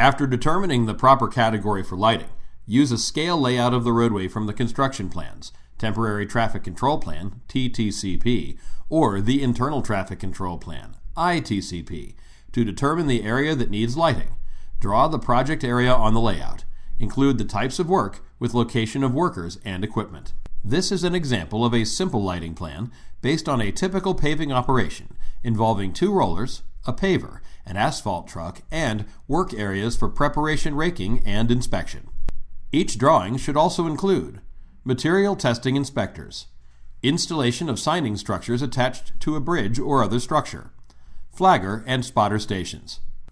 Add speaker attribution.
Speaker 1: After determining the proper category for lighting, use a scale layout of the roadway from the construction plans, Temporary Traffic Control Plan, TTCP, or the Internal Traffic Control Plan, ITCP, to determine the area that needs lighting. Draw the project area on the layout. Include the types of work with location of workers and equipment. This is an example of a simple lighting plan based on a typical paving operation involving 2 rollers, a paver, an asphalt truck, and work areas for preparation raking and inspection. Each drawing should also include material testing inspectors, installation of signing structures attached to a bridge or other structure, flagger and spotter stations,